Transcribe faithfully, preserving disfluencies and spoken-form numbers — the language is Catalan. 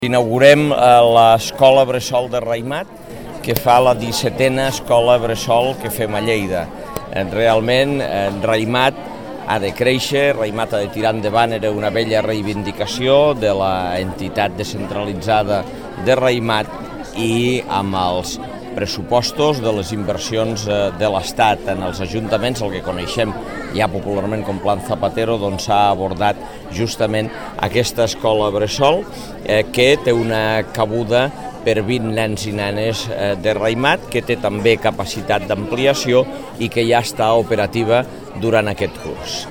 Inaugurem l'escola bressol de Raïmat, que fa la dissetena escola bressol que fem a Lleida. Realment, Raïmat ha de créixer, Raïmat ha de tirar endavant, era una vella reivindicació de l'entitat descentralitzada de Raïmat i amb els pressupostos de les inversions de l'Estat en els ajuntaments, el que coneixem ja popularment com Plan Zapatero, doncs s'ha abordat justament aquesta escola bressol eh, que té una cabuda per vint nens i nenes eh, de Raïmat, que té també capacitat d'ampliació i que ja està operativa durant aquest curs.